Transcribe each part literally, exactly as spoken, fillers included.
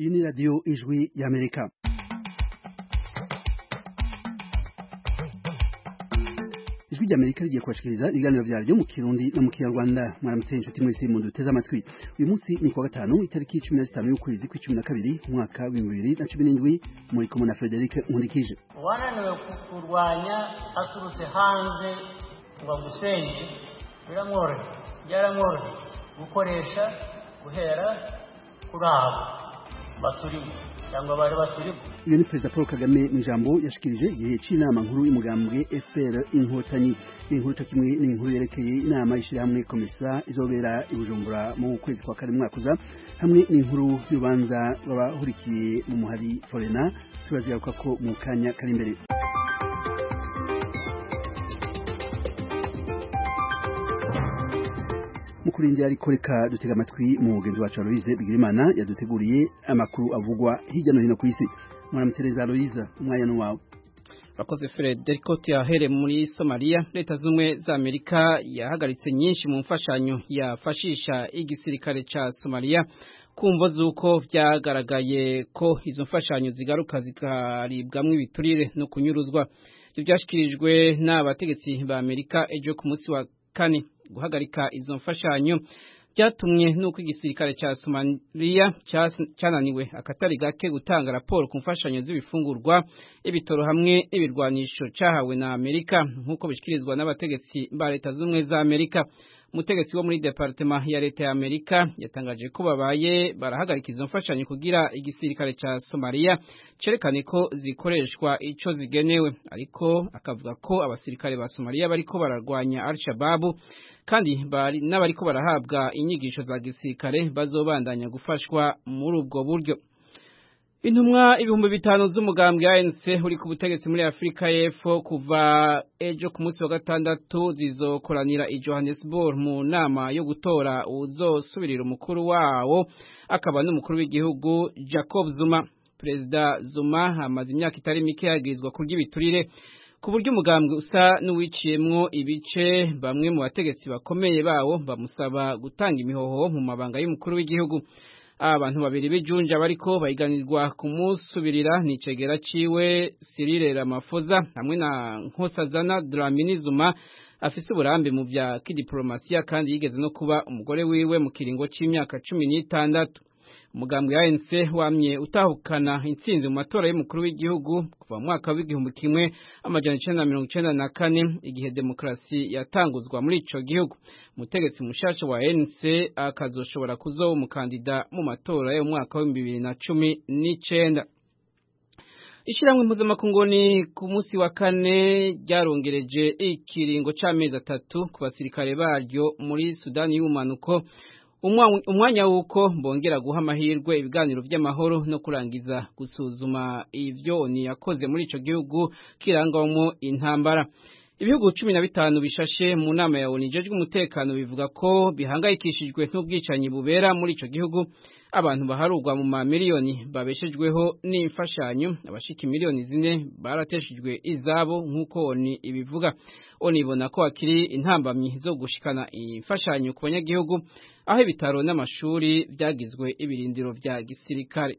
Iyi ni radiyo ijwi y'Amerika. Ijwi ry'Amerika rigiye kubashikiriza ibiganiro vyaryo mu Kirundi no mu Kinyarwanda. Mwaramutse inshuti mwese mu duteze amatwi. Uyu munsi ni kuwa gatanu itariki cumi na zitanu y'ukwezi kw'icumi na kabiri umwaka w'ibihumbi bibiri na cumi n'indwi muri kumwe na Frederic Nkundikije. Wananiwe kurwanya aturutse hanze ngo gusenye biramworoheye byaramworoheye gukoresha guhera kuri abo baturimo cyangwa bari baturimo. Uyu ni Perezida Paul Kagame n'ijambo yashikirije igihe c'inama nkuru y'umugambwe F P R Inkotanyi. Inkuru cyo kimwe n'inkuru yerekeye inama y'ishirahamwe komisa izobera i Bujumbura mu kwezi kwa kane mwaka uza, hamwe n'inkuru y'urubanza rw'abahurikiye mu muhari Forena turazigaruka ko mu kanya kari imbere. Mukurindira ariko reka dutega amatwi mu mugenzi wacu Aloise Bigirimana yaduteguriye amakuru avugwa hirya no hino ku isi. Mwaramutereza Aloise, umwanya wawe. Bakoze Frederico Tiahere muri Somalia. Leta zumwe za Amerika yahagaritse nyinshi mu mfashanyo yafashisha igisirikare ca Somalia kumvo zuko vyagaragaye ko izo mfashanyo zigaruka zikaribwamwe ibiturire no kunyuruzwa. Ibyo byashikirijwe n'abategetsi ba Amerika ejo ku munsi wa kane. Guhagarika izo mfashanyo byatumye nuko igisirikare ca Somalia cananiwe akatari gake gutanga raporo ku mfashanyo z'ibifungurwa, ibitoro hamwe n'ibirwanisho cahawe na Amerika nkuko bishikirizwa n'abategetsi ba Leta z'Ubumwe za Amerika. Umutegetsi wo muri departement ya Leta ya Amerika yatangaje ko babaye barahagarika izo mfashanyo kugira igisirikare ca Somalia cerekane ko zikoreshwa ico zigenewe, ariko akavuga ko abasirikare ba Somalia bariko bararwanya Al-Shabaab kandi bari n'abariko barahabwa inyigisho za gisirikare bazobandanya gufashwa muri ubwo buryo. Intumwa ibihumbi bitanu z'umugambwe A N C uri ku butegetsi muri Afrika y'Epfo kuva ejo ku munsi wa gatandatu zizokoranira i Johannesburg mu nama yo gutora uzosubirira umukuru wawo akaba n'umukuru w'igihugu Jacob Zuma. Perezida Zuma amaze imyaka itari mike yagirizwa kurya ibiturire ku buryo umugambwe usa n'uwiciyemwo ibice. Bamwe mu bategetsi bakomeye bawo bamusaba gutanga imihoho mu mabanga y'umukuru w'igihugu. Abantu babiri bijunja bariko bayiganirwa kumusubirira ni cegera ciwe Cyril Ramaphosa hamwe na Nkosazana Dlamini Zuma afise uburambe mu vya kidiplomasiya kandi yigeze no kuba umugore wiwe mu kiringo c'imyaka cumi n'itandatu. Umugambwe wa A N C wamye utahukana intsinzi mu matora y'umukuru w'igihugu kuva mu mwaka w'igihumbi kimwe amajana icenda na mirongo icenda na kane igihe demokrasi yatanguzwa muri ico gihugu. Umutegetsi mushasha wa A N C akazoshobora kuzoba umukandida mu matora yo mu mwaka wa bibiri na cumi n'icenda. Ishiramwe mpuzamakungu ni ku munsi wa kane ryarongereje ikiringo c'amezi atatu ku basirikare baryo muri Sudani y'ubumanuko, umwanya wuko bongera guha amahirwe ibiganiro by'amahoro no kurangiza gusuzuma ivyo ni yakoze muri ico gihugu kirangwamo intambara. Ibihugu cumi na bitanu bishashe mu nama ya O N U ijejwe umutekano bivuga ko bihangayikishijwe n'ubwicanyi bubera muri ico gihugu. Abantu baharugwa mu mamiliyoni babeshejweho n'imfashanyo, abashika miliyoni zine barateshejwe izabo nkuko O N U ibivuga. O N U ibona ko akiri intambamyi zo gushikana imfashanyo ku banyagihugu, aho ibitaro n'amashuri byagizwe ibirindiro vya gisirikare.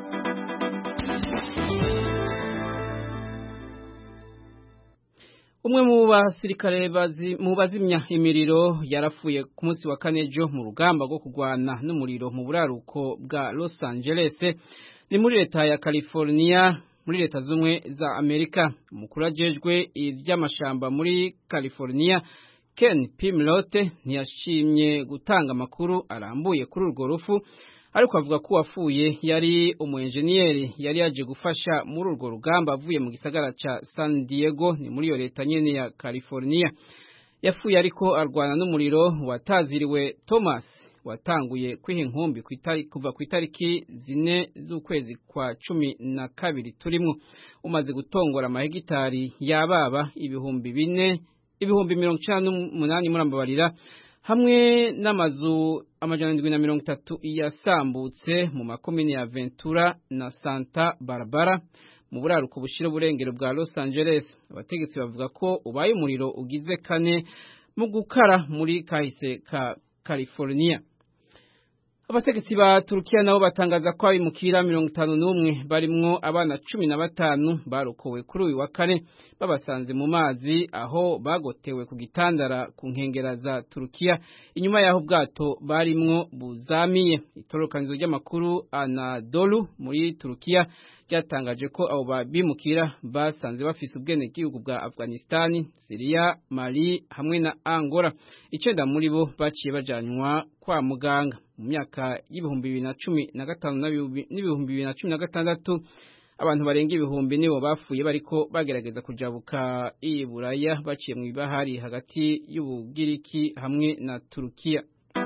Umwe mu basirikare bazi mu bazimya imiriro yarafuye ku munsi wa kane ejo mu rugamba rwo kurwana n'umuriro mu buraruko bwa Los Angeles ni muri leta ya California muri Leta z'Ubumwe za Amerika. Umukuru ajejwe ivy'amashamba muri California Ken Pimlote ntiyashimye gutanga amakuru arambuye kuri urwo rufu, ariko avuga ko wafuye yari umu engineer yari yaje gufasha muri urwo rugamba avuye mu gisagara ca San Diego ni muri yo leta nyene ya California. Yafuye ariko arwana n'umuriro wataziriwe Thomas watanguye kwiha inkumbi kuva ku itariki zine z'ukwezi kwa cumi na kabiri turimwo, umaze gutongora amahegitari yababa ibihumbi bine ibihumbi mirongo icenda n'umunani murambabarira, hamwe n'amazu amajana indwi na mirongo itatu yasambutse mu makomine ya Ventura na Santa Barbara mu buraruko bushira uburengero bwa Los Angeles. Abategetsi bavuga ko ubaye umuriro ugize kane mu gukara muri kahise ka California. Abategetsi ba Turukiya nabo batangaza ko abimukira mirongo itanu n'umwe barimwo abana cumi na batanu barokowe kuri uyu wa kane babasanze mu mazi aho bagotewe ku gitandara ku nkengera za Turukiya inyuma yaho ubwato barimwo buzamiye. Itororokanizo ry'amakuru Anadolu muri Turukiya ryatangaje ko abo babimukira basanze bafise ubwenegihugu bwa Afghanistan, Syria, Mali hamwe na Angola. Icenda muri bo baciye bajanywa kwa muganga. Mu myaka y'ibihumbi bibiri na cumi na gatanu n'ibihumbi bibiri na cumi na gatandatu abantu barenga ibihumbi nibo bapfuye bariko bagerageza kujabuka i Buraya baciye mu ibahari hagati y'Ubugiriki hamwe na Turukiya.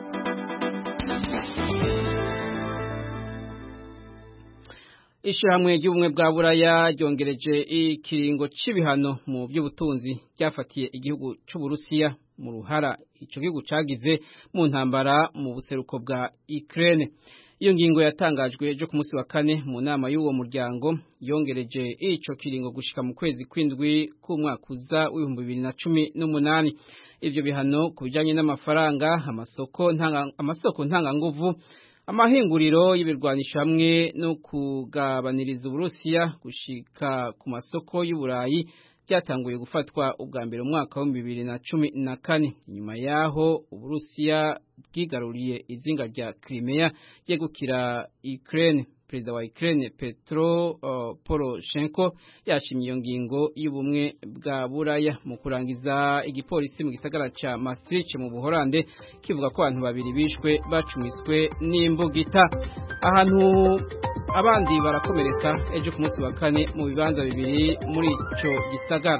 Ishirahamwe ry'ubumwe bwa Buraya ryongereje ikiringo c'ibihano mu by'ubutunzi ryafatiye igihugu c'u Burusiya mu ruhara ico gihugu cagize mu ntambara mu buseruko bwa Ukraine. Iyo ngingo yatangajwe ejo ku munsi wa kane mu nama y'uwo muryango yongereje ico kiringo gushika mu kwezi kw'indwi k'umwaka uza w'ibihumbi bibiri na cumi n'umunani. Ivyo bihano ku bijanye n'amafaranga, amasoko ntanga amasoko ntanga nguvu, amahinguriro y'ibirwanisho hamwe no kugabaniriza Uburusiya gushika ku masoko y'Uburayi byatanguye gufatwa ubwa mbere umwaka wa bibiri na cumi na kane. Inyuma yaho Uburusiya bwigaruriye izinga rya Crimea yegukira Ukraine. Perezida wa Ukraine Petro uh, Poroshenko yashimye iyo ngingo y'ubumwe bwa Buraya. Mu kurangiza, igipolisi mu gisagara ca Maastricht mu Buholande kivuga ko abantu babiri bishwe bacumiswe n'imbugita. Ahantu abandi barakomereka ejo ku munsi wa kane mu bibanza bibiri muri ico gisagara.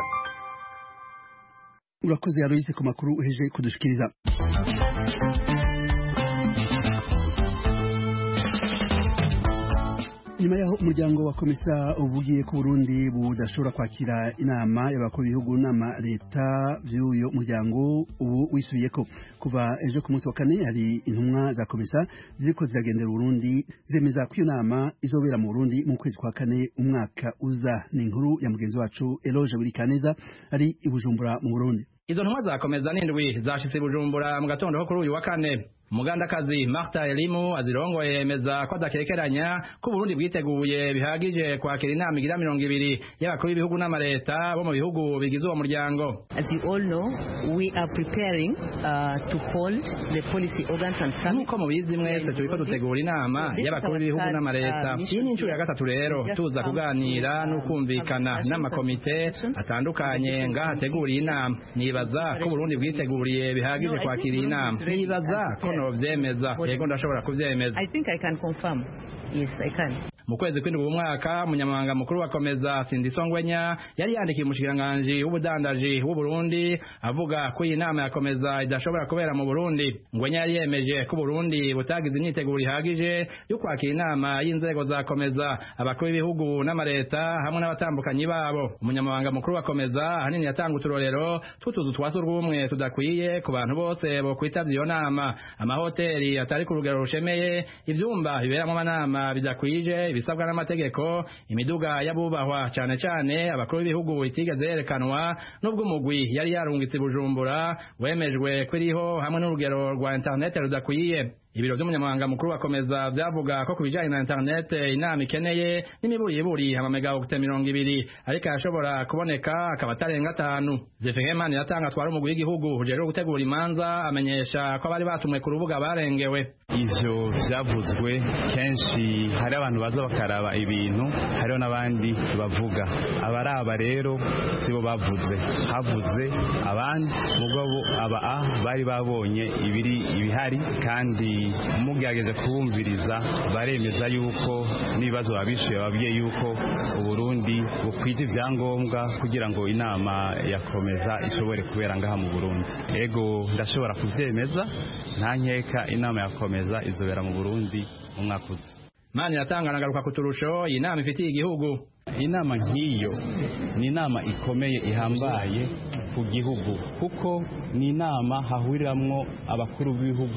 Urakoze Aloise ku makuru uheje kudushikiriza. Nyuma yaho umuryango wa komisa uvugiye ku Burundi budashobora kwakira inama y'abakuru b'ibihugu n'ama leta vy'uyo muryango ubu wisubiyeko. Kuva ejo ku munsi wa kane hari intumwa za komisa ziriko ziragendera Burundi zemeza ko iyo nama izobera mu Burundi mu kwezi kwa kane umwaka uza. Ni inkuru ya mugenzi wacu Eloge Burikaneza ari i Bujumbura mu Burundi. Izo ntumwa za komeza n'indwi zashitse Bujumbura mu gatondo ho kuri uyu wa kane. Mugandakazi Martha Elimu azirongoye yemeza ko adakekeranya ko Burundi bwiteguye bihagije kwakira inama igira mirongo ibiri y'abakuru b'ibihugu n'amareta bo mu bihugu bigize uwo muryango. As you all know, we are preparing uh, to hold the policy organs and summits. Nuko mubizi mwese turiko dutegura inama y'abakuru b'ibihugu n'amareta. Iyi ni incuro ya gatatu rero tuza kuganira no kumvikana n'amakomite atandukanye ngaha tegura inama. Nibaza ko Burundi bwiteguriye bihagije kwakira inama. Nibaza ko vyemeza yego ndashobora kuvyemeza. I think I can confirm. Yes, I can. Mu kwezi kw'indwi umwaka umunyamabanga mukuru wa komeza Sindiso Ngwenya yari yandikiye umushikiranganji w'ubudandaji w'u Burundi avuga ko iyi nama ya komeza idashobora kubera mu Burundi. Ngwenya yari yemeje ko Burundi butagize imyiteguro ihagije yo kwakira inama y'inzego za komeza abakuru b'ibihugu n'amareta hamwe n'abatambukanyi babo. Umunyamabanga mukuru wa komeza hanini yatanga uturorero tutuzu twasurwumwe tudakwiye ku bantu bose bo kwitavya iyo nama, amahoteli atari ku rugero rushemeye, ivyumba biberamo amanama bidakwije ibisabwa n'amategeko, imiduga y'abubahwa cyane cyane abakuru b'ibihugu itigeze yerekanwa nubwo umugwi yari yarungitse Bujumbura wemejwe kwiriho hamwe n'urugero rwa internet rudakwiye. Ibiro by'umunyamabanga mukuru bakomeza vyavuga ko kubijanye na internet inama ikeneye n'imiburiburi amamega mirongo ibiri ariko yashobora kuboneka akaba atarenga atanu. Zefengimana yatanga twari umugwi w'igihugu ujejwe gutegura imanza amenyesha ko bari batumwe ku rubuga barengewe. Ivyo vyavuzwe kenshi hari abantu baza bakaraba ibintu hariho n'abandi bavuga, abaraba rero sibo bavuze, havuze abandi mugabo aba a bari babonye ibiri ibihari kandi mugerageje kubumviriza baremeza yuko nibazo babishuye babwiye yuko Uburundi bukwije ivyangombwa kugira ngo inama yakomeza ishobore kubera ngaha mu Burundi. Ego ndashobora kuvyemeza nta nkeka inama yakomeza izobera mu Burundi mu mwaka uza. Mani yatanga nagaruka kuturusho iyi nama ifitiye igihugu. Inama nk'iyo ni inama ikomeye ihambaye ku gihugu kuko ni inama hahuriramwo abakuru b'ibihugu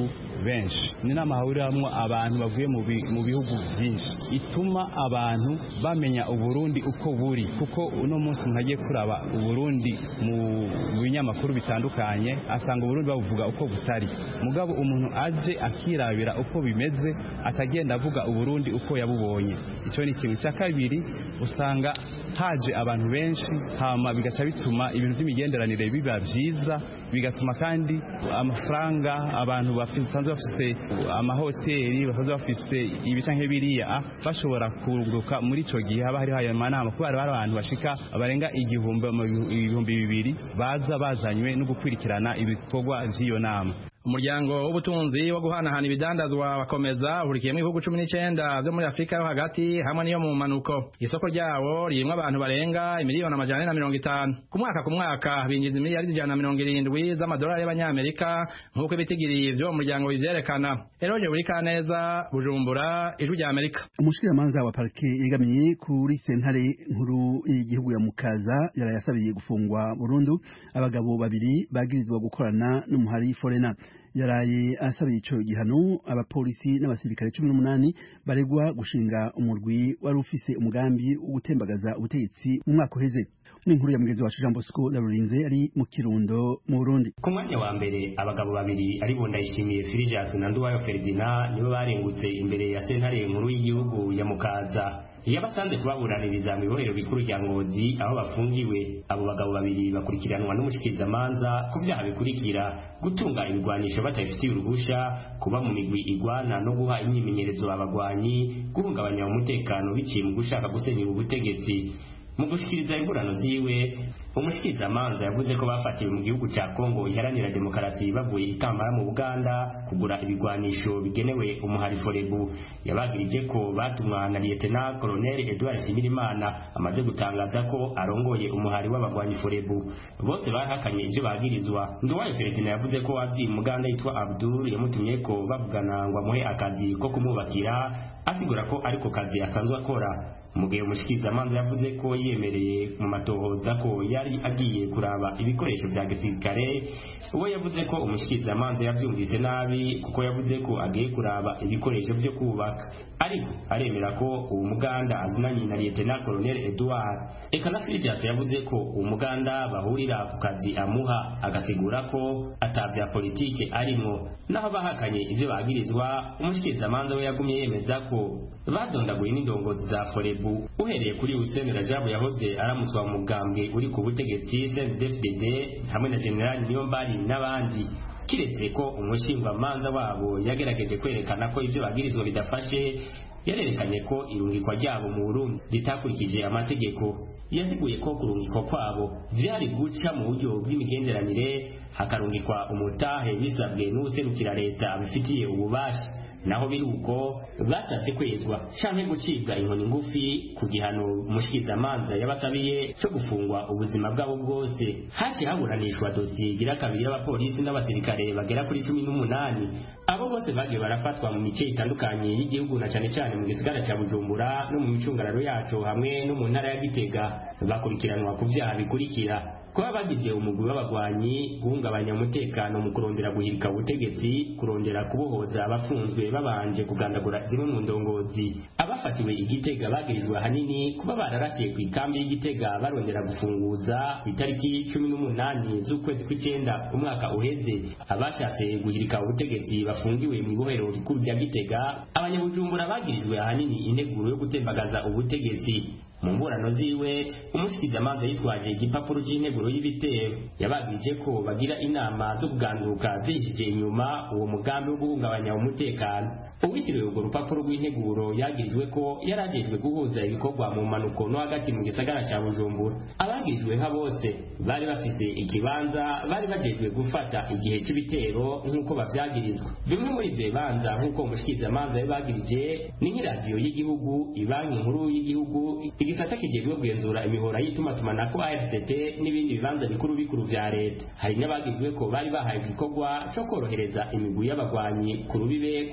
benshi ni inama hahuriramwo abantu bavuye mu bihugu byinshi ituma abantu bamenya uburundi uko buri kuko uno munsi umuntu agiye kuraba uburundi mu binyamakuru bitandukanye asanga uburundi bavuga uko butari mugabo umuntu aje akirabira uko bimeze atagenda avuga uburundi uko yabubonye icyo ni ikintu cya kabiri usanga haje abantu benshi hama bigaca bituma ibintu by'imigenderanire biba byiza bigatuma kandi amafaranga abantu basanzwe bafise amahoteli basanzwe bafise ibica nk'ibiriya bashobora kuruguruka muri ico gihe haba hariho ayo manama kuko hari abantu bashika barenga igihumbi ibihumbi bibiri baza bazanywe no gukurikirana ibikorwa by'iyo nama. Umuryango w'ubutunzi wo guhanahana ibidandazwa bakomeza uhurikiyemo ibihugu cumi n'icenda vyo muri Afrika yo hagati hamwe niyo mu manuko. Isoko ryawo ririmwo abantu barenga imiliyoni amajana ane na mirongo itanu. Ku mwaka ku mwaka binjiza imiliyari ijana na mirongo irindwi z'amadolari y'abanyamerika nk'uko ibitigiri vyo mu muryango bivyerekana. Eroje Burikaneza, Bujumbura, Ijwi rya Amerika. Umushikiranganji wa parike yegamiye kuri sentare nkuru y'igihugu ya Mukaza yarayasabiye gufungwa burundu abagabo babiri bagirizwa gukorana n'umuhari Forena. Yaraye asabiye ico gihano abapolisi n'abasirikare cumi n'umunani baregwa gushinga umurwi wari ufise umugambi wo gutembagaza ubutegetsi mu mwaka uheze. N'inkuru ya mugezi wacu Jean Bosco Larurinze ari mu Kirundo mu Burundi. Ku mwanya wa mbere abagabo babiri ari bo Ndayishimiye Filigas na Nduwayo Ferdinand nibo barengutse imbere ya sentare nkuru y'igihugu ya Mukaza. Yabasanze kubaburaniriza mu ibohero bikuru rya Ngozi aho bafungiwe. Abo bagabo babiri bakurikiranwa n'umushikirizamanza ku vyaha bikurikira: gutunga ibigwanisho batafitiye uruhusha, kuba mu migwi igwana no guha imyimenyerezo abagwanyi, guhungabanya umutekano biciye mu gushaka gusenyera ubutegetsi. Mu gushikiriza imburano ziwe umushikirizamanza yavuze ko bafatiwe mu gihugu ca Kongo iharanira demokarasi bavuye ikambara mu Uganda kugura ibigwanisho bigenewe umuhari Forebu. Yabagirije ko batumwa na Lieutenant Colonel Edouard Shimirimana amaze gutangaza ko arongoye umuhari w'abagwanyi Forebu. Bose bahakanye ivyo bagirizwa. Nduwayo Ferdinand yavuze ko azi Muganda yitwa Abdul yamutumye ko bavugana ngo amuhe akazi ko kumubakira, asigura ko ariko kazi asanzwe akora. Mugihe umushikirizamanza yavuze ko yemereye mu matohoza ko yari agiye kuraba ibikoresho vya gisirikare, uwo yavuze ko umushikirizamanza yavyumvise nabi kuko yavuze ko agiye kuraba ibikoresho vyo kubaka, ariko aremera ko uwo Muganda azinanye na Lieutenant Colonel Edouard. Eka na Filigas yavuze ko uwo Muganda bahurira ku kazi amuha, agasigura ko atavya politike arimwo. Naho bahakanye ivyo bagirizwa, umushikirizamanza we yagumye yemeza ko badondaguye n'indongozi za Forebu, uhereye kuri Hussein Rajabu yahoze aramuswa mu mugambwe uri ku butegetsi C N D D F D D hamwe na General Niyombari n'abandi. Kiretse ko umushingwamanza wabo yagerageje kwerekana ko ivyo bagirizwa bidafashe, yarerekanye ko irungikwa ryabo mu Burundi ritakurikije amategeko. Yasiguye ko kurungikwa kwabo vyari guca mu buryo bw'imigenderanire, hakarungikwa umutahe bisabwe n'userukira leta abifitiye ububasha. Naho biruko bwasatse kwezwa canke gucibwa inkoni ngufi ku gihano umushikirizamanza yabasabiye cyo gufungwa ubuzima bwabo bwose. Hashi haburanishwa dosiye igira kabiri y'abapolisi n'abasirikare bagera kuri cumi n'umunani. Abo bose bagiye barafatwa mu mice itandukanye y'igihugu na cane cane mu gisigara ca Bujumbura no mu micungararo yaco hamwe no mu ntara ya Gitega. Bakurikiranwa ku vyaha bikurikira: kuba bagize umugwi w'abagwanyi, guhungabanya umutekano mu kurondera guhirika ubutegetsi, kurondera kubohoza abafunzwe babanje kugandagura zimwe mu ndongozi. Abafatiwe Igitega bagirizwa hanini kuba bararasiye ku ikambi y'Igitega barondera gufunguza itariki cumi n'umunani z'ukwezi kw'icenda umwaka uheze. Abashatse guhirika ubutegetsi bafungiwe mu ibohero rikuru rya Gitega. Abanyabujumbura bagirijwe hanini integuro yo gutembagaza ubutegetsi. Mu mburano ziwe umushikirizamanza yitwaje igipapuro c'integuro y'ibitero, yabagije ko bagira inama zo kuganduka zishije inyuma uwo mugambi wo guhungabanya umutekano. Uwitiriwe urwo rupapuro rw'integuro yagirijwe ko yaragejwe guhuza ibikorwa mu manuko no hagati mu gisagara ca Bujumbura. Abagirijwe nka bose bari bafite ikibanza bari bagejwe gufata igihe c'ibitero nk'uko bavyagirizwa. Bimwe muri ivyo bibanza nk'uko umushikirizamanza yabagirije ni nk'iradiyo y'igihugu, ibanki nkuru y'igihugu, igisata kijejwe kugenzura imihora y'itumatumana A F C T n'ibindi bibanza bikuru bikuru vya leta. Hari n'abagizwe ko bari bahaye igikorwa cyo korohereza imigwi y'abagwanyi ku rubibe kugira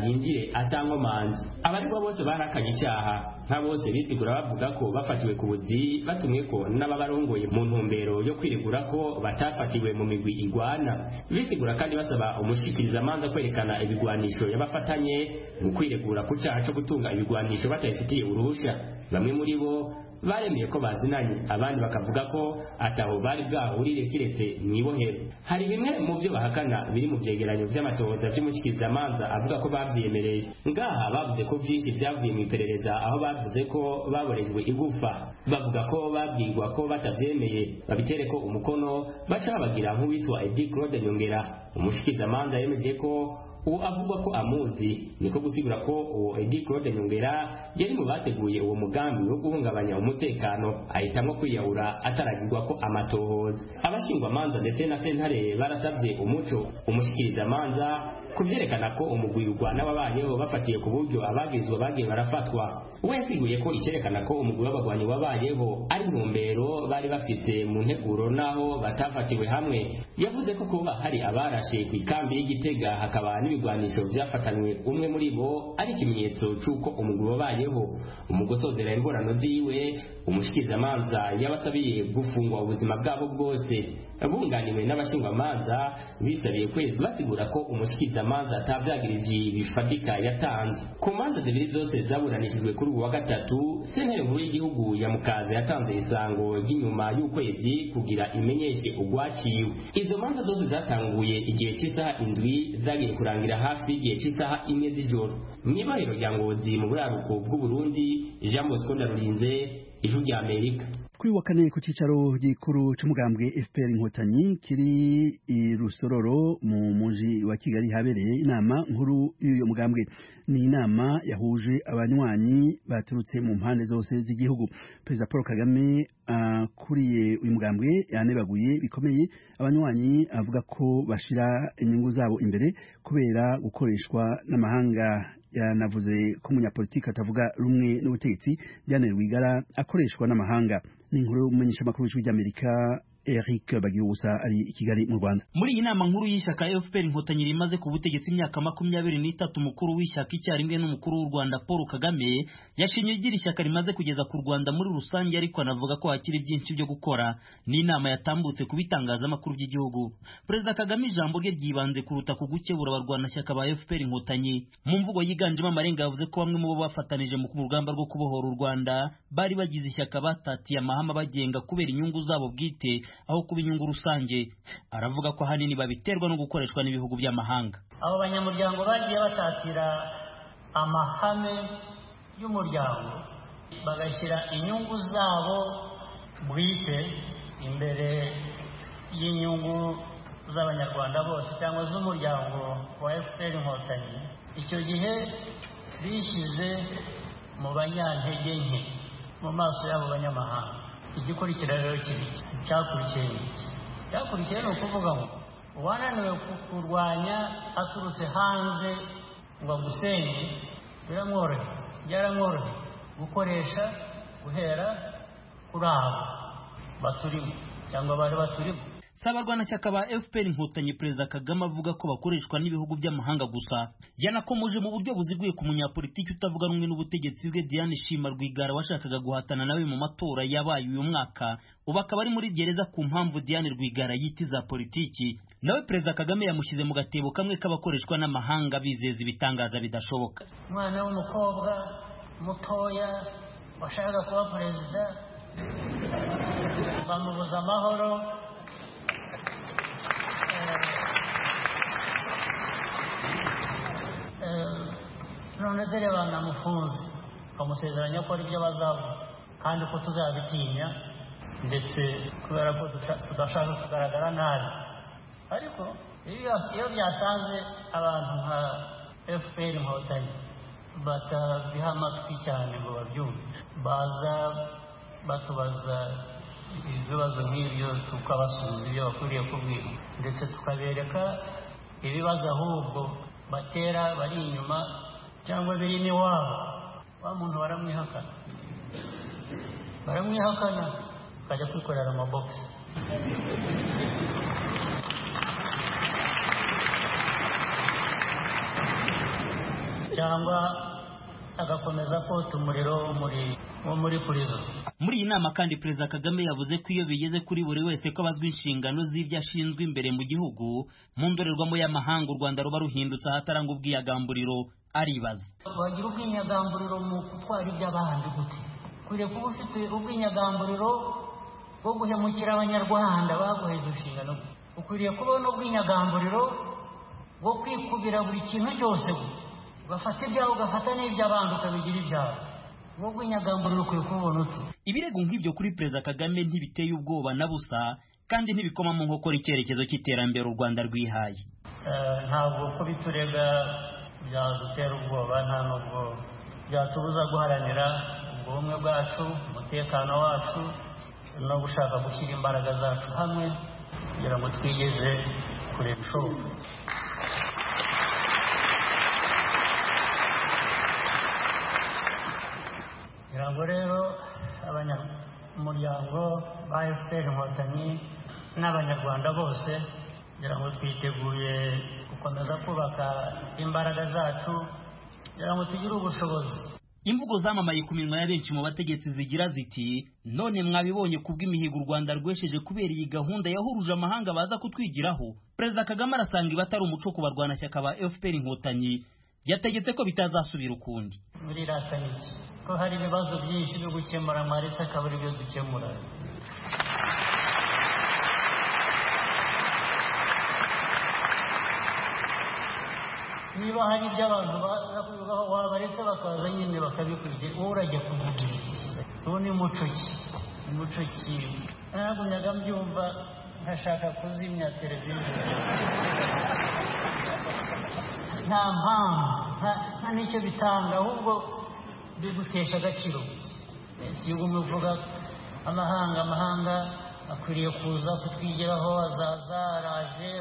yinjire atankomanzi. Abaregwa bose barakanye icyaha, nka bose bisigura bavuga ko bafatiwe ku buzi batumwe ko n'ababarongoye mu ntumbero yo kwiregura ko batafatiwe mu migwi igwana. Bisigura kandi basaba umushikirizamanza kwerekana ibigwanisho yabafatanye mu kwiregura ku cyaha cyo gutunga ibigwanisho batayifitiye uruhusha. Bamwe muri bo baremeye ko bazinanye, abandi bakavuga ko ataho bari bwahurire kiretse mwibohero. Hari bimwe mu byo bahakana biri mu vyegeranyo vy'amatohoza vy'umushikirizamanza avuga ko bavyemereye. Ngaha bavuze ko vyinshi vyavuye mu iperereza, aho bavuze ko baborejwe igufa. Bavuga ko babwirwa ko batavyemeye babitere ko umukono baca babagira nk'uwitwa Edi Claude Nyongera. Umushikirizamanza yemeje ko uwo avuga ko amuzi, niko gusigura ko uwo Edi Claude Nyongera yari mu bateguye uwo mugambi wo guhungabanya umutekano, ahitamwo kwiyahura ataragirwa ko amatohoza. Abashingwamanza ndetse na sentare barasabye umuco umushikirizamanza kuvyerekana ko umugwi urwana wabayeho bafatiye ku buryo abagizwe bagiye barafatwa. We yasiguye ko icyerekana ko umugwi w'abagwanyi wabayeho ari intumbero bari bafise mu nteguro naho batafatiwe hamwe. Yavuze ko kuba hari abarashe ku ikambi y'Igitega hakaba n'ibigwanisho vyafatanywe umwe muri bo ari ikimenyetso c'uko umugwi wabayeho. Umugosozera ingorano ziwe, umushikirizamanza yabasabiye gufungwa ubuzima bwabo bwose. Abunganiwe n'abashingwamanza bisabiye kwezi basigura ko umushikirizamanza atavyagirije bifatika yatanze. Ku manza zibiri zose zaburanishijwe kuri uwa gatatu, sentare nkuru y'igihugu ya Mukaza yatanze isango ry'inyuma y'ukwezi kugira imenyeshe ugwaciwe. Izo manza zose zatanguye igihe cy'isaha indwi zagiye kurangira hafi igihe cy'isaha imwe z'ijoro. Mw'ibohero rya Ngozi mu buraruko bw'u Burundi, Jean Bosco Ndarurinze, Ijwi rya Amerika. Kuri wa kane ku cicaro gikuru c'umugambwe F P R Inkotanyi kiri i Rusororo mu muji wa Kigali habereye inama nkuru y'uyo mugambwe. Ni inama yahuje abanywanyi baturutse mu mpande zose z'igihugu. Perezida Paul Kagame akuriye uh, uyu mugambwe yanebaguye bikomeye abanywanyi, avuga ko bashira inyungu zabo imbere kubera gukoreshwa n'amahanga. Yanavuze ko umunyapolitiki atavuga rumwe n'ubutegetsi Diane Rwigara akoreshwa n'amahanga. Ni inkuru y'umumenyesha makuru w'Ijwi ry'Amerika Eric Bagirubusa ari i Kigali mu Rwanda. Muri iyi nama nkuru y'ishyaka F P R Inkotanyi rimaze ku butegetsi imyaka makumyabiri n'itatu, mukuru w'ishyaka icyarimwe n'umukuru w'u Rwanda Paul Kagame yashimye igira ishyaka rimaze kugeza ku Rwanda muri rusange, ariko anavuga ko hakiri byinshi byo gukora. Ni inama yatambutse ku bitangazamakuru by'igihugu. Perezida Kagame ijambo rye ryibanze kuruta ku gukebura abarwanashyaka ba F P R Inkotanyi. Mu mvugo yiganjemo amarenga yavuze ko bamwe mu bo bafatanije mu rugamba rwo kubohora u Rwanda bari bagize ishyaka batatiye amahame bagenga kubera inyungu zabo bwite aho kuba inyungu rusange. Aravuga ko hanini babiterwa no gukoreshwa n'ibihugu by'amahanga. Abo banyamuryango bagiye batatira amahame y'umuryango bagashyira inyungu zabo bwite imbere y'inyungu z'abanyarwanda bose cyangwa z'umuryango wa F P R Inkotanyi. Icyo gihe bishyize mu banyantege nke mu maso y'abo banyamahanga. Igikurikira rero kiri cyakurikiye cyakurikiye no kuvuga ngo uwananiwe kurwanya aturutse hanze ngo gusenye biramworohe byaramworohe gukoresha guhera kuri abo baturimo cyangwa bari baturimo. Sabarwanashyaka ba F P R Inkotanyi Perezida Kagame avuga ko bakoreshwa n'ibihugu by'amahanga gusa. Yanakomoje mu buryo buziguye ku munyapolitiki utavuga rumwe n'ubutegetsi bwe Diane Shima Rwigara washakaga guhatana nawe mu matora yabaye uyu mwaka, ubu akaba ari muri gereza ku mpamvu Diane Rwigara yitiza politiki. Nawe Perezida Kagame yamushyize mu gatebo kamwe k'abakoreshwa n'amahanga bizeza ibitangaza bidashoboka. Umwana w'umukobwa mutoya washakaga kuba perezida bamubuza amahoro. None dore banamufunze bamusezeranya ko ari byo bazavuga kandi ko tuzabitinya, ndetse kubera ko tudashaka kugaragara nabi. Ariko iyo byasanze abantu nka F P R Inkotanyi batabiha amatwi cyane ngo babyumve, baza batubaza ibibazo nk'ibyo tukabasubiza ibyo bakwiriye kubwira, ndetse tukabereka ibibazo ahubwo batera bari inyuma cyangwa biri n'iwabo. Wa muntu baramwihakana baramwihakana akajya kwikorera amabogisi. cyangwa agakomeza kota umuriro muri muri purizo. Muri iyi nama kandi Perezida Kagame yavuze ko iyo bigeze kuri buri wese ko bazwi inshingano z'ibyo ashinzwe imbere mu gihugu mu ndorerwamo y'amahanga u Rwanda ruba ruhindutse ahataranga ubwiyagamburiro. Aribaza, wagira ubwinyagamburiro mu gutwara iby'abandi gute? Kure kuba ufite ubwinyagamburiro bwo guhemukira abanyarwanda baguheza inshingano. Ukwiriye kubona ubwinyagamburiro bwo kwikubira buri kintu cyose, ugafata ibyawe ugafata n'iby'abandi ukabigira ibyawe. Ubwo bwinyagamburiro ukwiye kubona uti. Ibirego nk'ibyo kuri Perezida Kagame ntibiteye ubwoba na busa kandi ntibikoma mu nkokora icyerekezo cy'iterambere u Rwanda rwihaye. Ntabwo ko biturega byadutera ubwoba, nta nubwo byatubuza guharanira ubumwe bwacu, umutekano wacu no gushaka gushyira imbaraga zacu hamwe kugira ngo twigeze kure bishoboka. Kugira ngo rero abanyamuryango ba F P R Inkotanyi n'abanyarwanda bose kugira ngo twiteguye gukomeza kubaka imbaraga zacu kugira ngo tugire ubushobozi. Imvugo zamamaye ku minwa ya benshi mu bategetsi zigira ziti none mwabibonye kubw'imihigo u Rwanda rwesheje kubera iyi gahunda yahuruje amahanga baza kutwigiraho. Perezida Kagame arasanga iba atari umuco ku barwanashyaka ba F P R Inkotanyi, yategetse ko bitazasubira ukundi. Muri rataniki ko hari ibibazo byinshi byo gukemura mwaretse akabari byo dukemura. Niba hari ibyo abantu wabaretse bakaza nyine bakabikurikiza, wowe urajya kuvuga iki? Ubu ni muco ki? Muco ki? Nagumyaga mbyumva nkashaka kuzimya televiziyo. Nta mpamvu, nta n'icyo bitanga, ahubwo bigutesha agaciro. Si ubu muvuga amahanga amahanga akwiriye kuza kutwigiraho, azaza araje.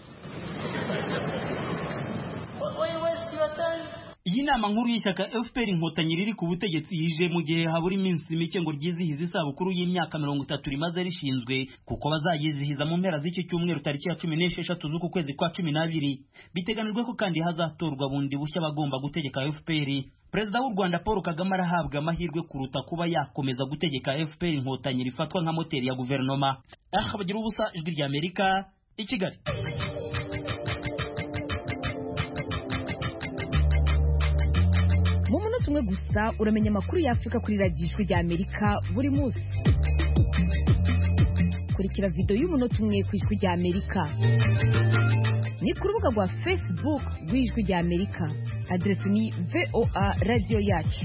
Iyi nama nkuru y'ishyaka F P R Inkotanyi riri ku butegetsi yije mu gihe habura iminsi mike ngo ryizihize isabukuru y'imyaka mirongo itatu rimaze rishinzwe, kuko bazayizihiza mu mpera z'iki cyumweru tariki ya cumi n'esheshatu z'uku kwezi kwa cumi n'abiri. Biteganijwe ko kandi hazatorwa bundi bushya bagomba gutegeka F P R. Perezida w'u Rwanda Paul Kagame arahabwa amahirwe kuruta kuba yakomeza gutegeka F P R Inkotanyi rifatwa nka moteri ya guverinoma. Aha bagira ubusa, Ijwi ry'Amerika, i Kigali. Mu munota umwe gusa uramenya amakuru y'Afurika kuri radiyo Ijwi ry'Amerika buri munsi. Kurikira video y'umunota umwe ku Ijwi ry'Amerika. Ni ku rubuga rwa Facebook rw'Ijwi ry'Amerika. Adresi ni V O A Radio Yacu.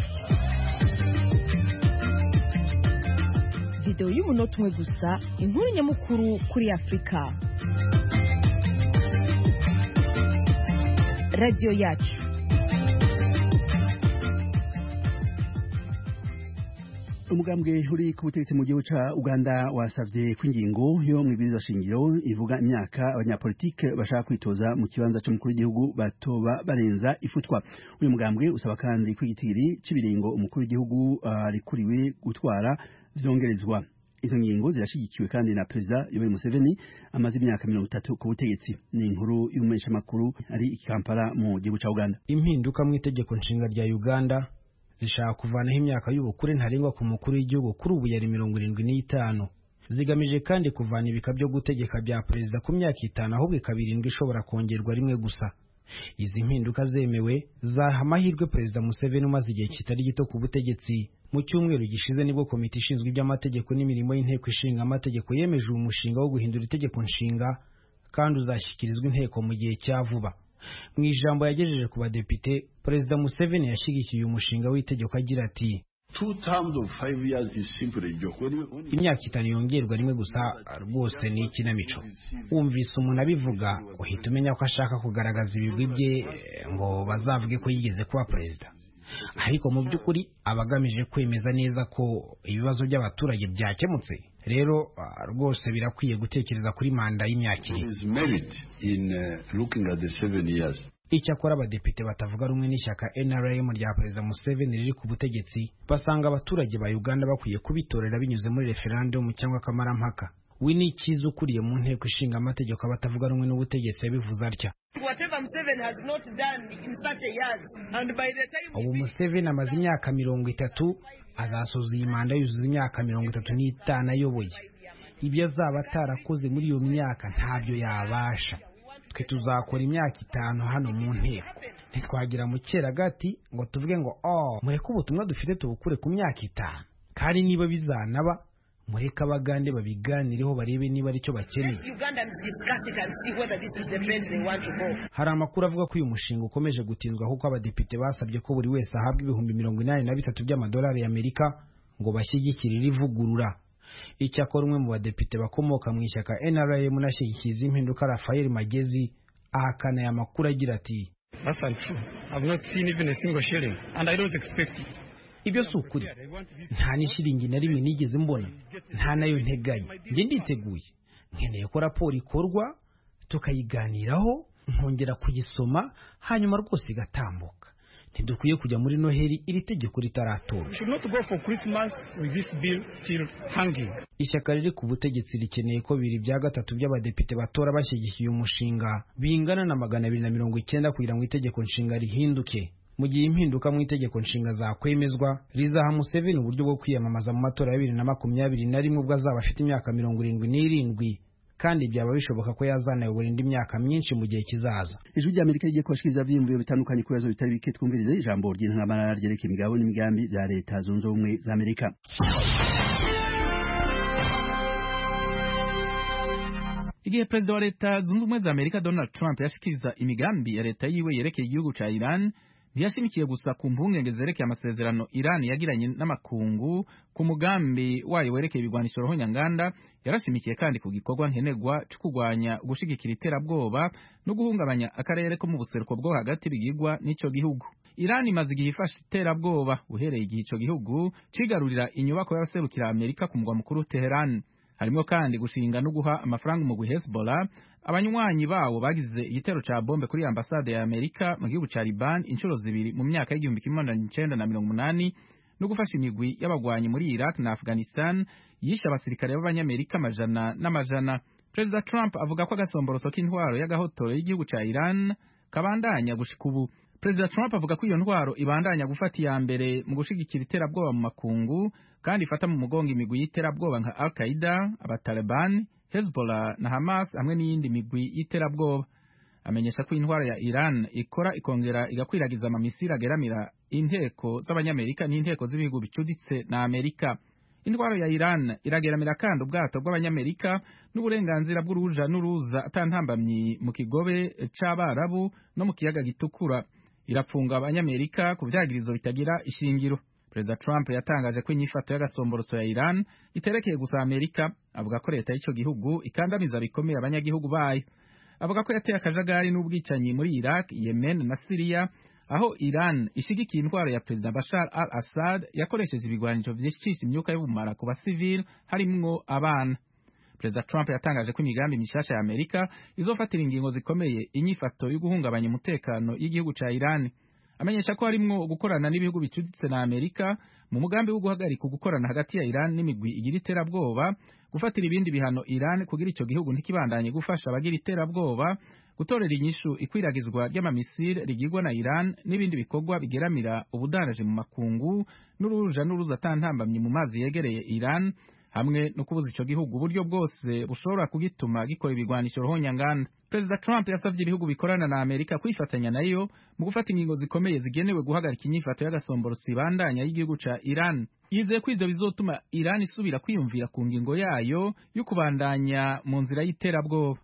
Video y'umunota umwe gusa, inkuru nyamukuru kuri Afurika. Radio Yacu. Umugambwe uri ku butegetsi mu gihugu ca Uganda wasavye kw'ingingo yo mwibiriza shingiro ivuga imyaka abanyapolitike bashaka kwitoza mu kibanza cyo mukuru w'igihugu batoba barenza ifutwa. Uyu mugambwe usaba kandi kw'igitigiri cibiringo umukuru w'igihugu arikuriwe uh, gutwara vyongerezwa. Izo ngingo zirashigikiwe kandi na Perezida Yoweri Museveni amaze imyaka mirongo itatu ku butegetsi. Ni inkuru y'umumenyesha makuru ari i Kampala mu gihugu ca Uganda. Impinduka mu itegeko nshinga rya Uganda zishaka kuvanaho imyaka y'ubukure ntarengwa ku mukuru w'igihugu kuri ubu yari mirongo irindwi n'itanu. Zigamije kandi kuvana ibika byo gutegeka bya perezida ku myaka itanu ahubwo ikabirindwi ishobora kongerwa rimwe gusa. Izi mpinduka zemewe zaha amahirwe Perezida Museveni umaze igihe kitari gito ku butegetsi. Mu cyumweru gishize nibwo komite ishinzwe iby'amategeko n'imirimo y'inteko ishinga amategeko yemeje umushinga wo guhindura itegeko nshinga kandi uzashyikirizwa inteko mu gihe cya vuba. Mu ijambo yagejeje ku badepite, Perezida Museveni yashyigikiye umushinga w'itegeko agira ati imyaka itanu yongerwa rimwe gusa rwose ni ikinamico. Wumvise umuntu abivuga uhita umenya ko ashaka kugaragaza ibigwi bye ngo bazavuge ko yigeze kuba perezida, ariko mu by'ukuri abagamije kwemeza neza ko ibibazo by'abaturage byakemutse. Rero rwose birakwiye gutekereza kuri manda y'imyaka ibiri. Icyakora abadepite batavuga rumwe n'ishyaka N R M rya Perezida Museveni riri ku butegetsi basanga abaturage ba Uganda bakwiye kubitorera binyuze muri referendum cyangwa kamarampaka. Winnie Kiza ukuriye mu nteko ishinga amategeko abatavuga rumwe n'ubutegetsi yabivuze atya. Ubu Museveni amaze imyaka mirongo itatu, azasoza iyi manda yuzuza imyaka mirongo itatu n'itanu ayoboye. Ibyo azaba atarakoze muri iyo myaka ntabyo yabasha. Twe tuzakora imyaka itanu hano mu nteko. Ntitwagira mu cyeragati ngo tuvuge ngo oh mureke ubutumwa dufite tubukure ku myaka itanu. Kandi niba bizanaba mureka abagande babiganireho barebe niba ari cyo bakeneye. Hari amakuru avuga ko uyu mushinga ukomeje gutinzwa kuko abadepite basabye ko buri wese ahabwa ibihumbi mirongo inani na bitatu by'amadolari y'Amerika ngo bashyigikire rivugurura. Icyakora umwe mu badepite bakomoka mu ishyaka N R M nashyigikiza impinduka Rafael Magezi ahakana aya makuru agira ati That's untrue. I've not seen even a single shilling and I don't expect it. Ibyo si ukuri. Nta n'ishiringi na rimwe nigeze mbona, nta nayo nteganya. Nge nditeguye, nkeneye ko raporo ikorwa tukayiganiraho, nkongera kuyisoma, hanyuma rwose igatambuka. Ntidukwiye kujya muri Noheli iri tegeko ritaratorwa. We should not go for Christmas with this bill still hanging. Ishyaka riri ku butegetsi rikeneye ko bibiri bya gatatu by'abadepite batora bashyigikiye umushinga bingana na magana abiri na mirongo icyenda kugira ngo itegeko nshinga rihinduke. Mu gihe impinduka mu itegeko nshinga zakwemezwa, rizaha Museveni uburyo bwo kwiyamamaza mu matora ya bibiri na makumyabiri na rimwe ubwo azaba afite imyaka mirongo irindwi n'irindwi, kandi byaba bishoboka ko yazanayobora indi myaka myinshi mu gihe kizaza. Ijwi ry'Amerika rigiye kubashikiriza vyiyumviro bitandukanye ku bibazo bitari bike. Twumvirize ijambo ry'intangamara ryerekeye imigabo n'imigambi bya Leta Zunze Ubumwe za Amerika. Igihe Perezida wa Leta Zunze Ubumwe za Amerika Donald Trump yashikiriza imigambi ya leta yiwe yerekeye igihugu ca Iran, ntiyashimikiye gusa ku mpungenge zerekeye amasezerano Iran yagiranye n'amakungu ku mugambi wayo werekeye ibigwanisho ruhonyanganda, yarashimikiye kandi ku gikorwa nkenegwa cyo kurwanya gushigikira iterabwoba no guhungabanya akarere ko mu buseruko bwo hagati bigirwa n'ico gihugu. Iran imaze igihe ifashe iterabwoba uhereye igihe ico gihugu cigarurira inyubako y'abaserukira Amerika ku mugwa mukuru Teheran. Harimo kandi gushinga no guha amafaranga mu Hezbollah, abanywanyi bawo bagize igitero ca bombe kuri ambasade ya Amerika mu gihugu ca Liban inshuro zibiri mu myaka y'igihumbi kimwe magana cyenda na mirongo umunani, no gufasha imigwi y'abagwanyi muri Iraq na Afghanistan yishe abasirikare b'abanyamerika amajana n'amajana. Perezida Trump avuga ko agasomboroso k'intwaro y'agahotoro y'igihugu ca Iran kabandanya gushika ubu. Perezida Trump avuga ko iyo ntwaro ibandanya gufata iya mbere mu gushigikira iterabwoba mu makungu, kandi ifata mu mugongo imigwi y'iterabwoba nka Al-Qaeda, abataliban, Hezbollah na Hamas hamwe n'iyindi migwi y'iterabwoba. Amenyesha ko intwaro ya Iran ikora ikongera igakwiragiza amamisiri ageramira inteko z'abanyamerika n'inteko z'ibihugu bicuditse na Amerika. Intwaro ya Iran irageramira kandi ubwato bw'abanyamerika n'uburenganzira bw'uruja n'uruza atantambamyi mu kigobe c'Abarabu no mu kiyaga gitukura. Irapfunga abanyamerika ku vyagirizo bitagira ishingiro. Perezida Trump yatangaje ko inyifato y'agasomboroso ya Iran iterekeye gusa Amerika. Avuga ko leta y'ico gihugu ikandamiza bikomeye abanyagihugu bayo. Avuga ko yateye akajagari n'ubwicanyi muri Iraq, Yemen na Syria, aho Iran ishigikiye intwaro ya Perezida Bashar al-Assad yakoresheje ibigwanisho vy'ishisha imyuka y'ubumara ku basivili harimwo abana. Perezida Trump yatangaje ko imigambi mishasha ya Amerika izofatira ingingo zikomeye inyifato yo guhungabanya umutekano y'igihugu ca Iran. Amenyesha ko harimwo gukorana n'ibihugu bicuditse na Amerika mu mugambi wo guhagarika gukorana hagati ya Iran n'imigwi igira iterabwoba, gufatira ibindi bihano Iran kugira ico gihugu ntikibandanye gufasha abagira iterabwoba, gutorera inyishu ikwiragizwa ry'amamisiri rigirwa na Iran n'ibindi bikorwa bigeramira ubudaraje mu makungu n'uruja n'uruza atantambamye mu mazi yegereye Iran, hamwe no kubuza ico gihugu uburyo bwose bushobora kugituma gikora ibigwanisho ruhonyanganda. Perezida Trump yasavye ibihugu bikorana na Amerika kwifatanya nayo mu gufata ingingo zikomeye zigenewe guhagarika inyifato y'agasomborosi ibandanya y'igihugu ca Iran. Yizeye ko ivyo bizotuma Iran isubira kwiyumvira ku ngingo yayo yo kubandanya mu nzira y'iterabwoba.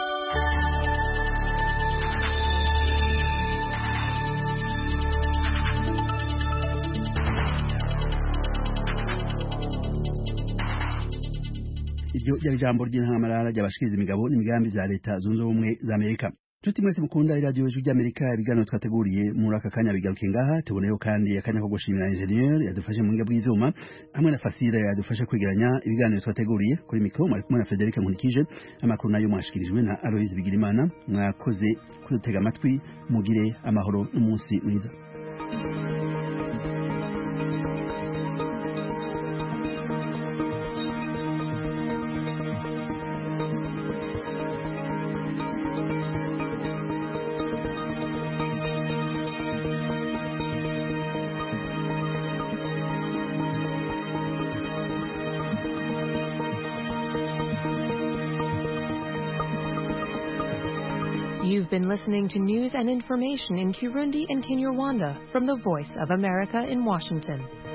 Iryo ryari jambo ry'intangamarara ry'abashikiriza imigabo n'imigambi bya Leta Zunze Ubumwe za Amerika. Tuti mwese mukunda radio y'Ijwi ry'Amerika, ibiganiro twateguriye muri aka kanya bigaruke ngaha. Tuboneyo kandi akanya ko gushimira engineer yadufashe mu ngiga bw'ivyuma hamwe na Fasira yadufashe kwegeranya ibiganiro twateguriye. Kuri mikro mwari kumwe na Frederic Nkurikije, amakuru nayo mwashikirijwe na Aloise Bigirimana. Mwakoze kudutega amatwi, mugire amahoro n'umunsi mwiza. You've been listening to news and information in Kirundi and Kinyarwanda from the Voice of America in Washington.